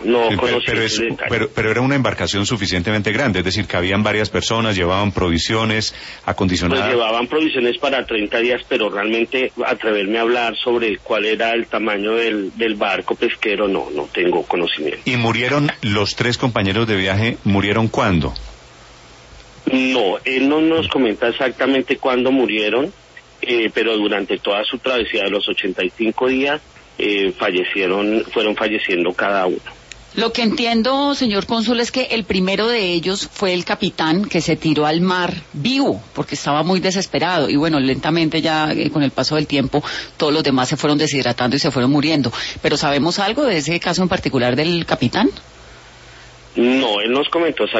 no Sí, conocí ese detalle. pero era una embarcación suficientemente grande, es decir, cabían varias personas, llevaban provisiones acondicionadas. Pues llevaban provisiones para 30 días, pero realmente atreverme a hablar sobre cuál era el tamaño del barco pesquero, no tengo conocimiento. ¿Y murieron los 3 compañeros de viaje? ¿Murieron cuándo? No, él no nos comenta exactamente cuándo murieron, pero durante toda su travesía de los 85 días fueron falleciendo cada uno. Lo que entiendo, señor cónsul, es que el primero de ellos fue el capitán que se tiró al mar vivo, porque estaba muy desesperado. Y bueno, lentamente ya con el paso del tiempo, todos los demás se fueron deshidratando y se fueron muriendo. ¿Pero sabemos algo de ese caso en particular del capitán? No, él nos comentó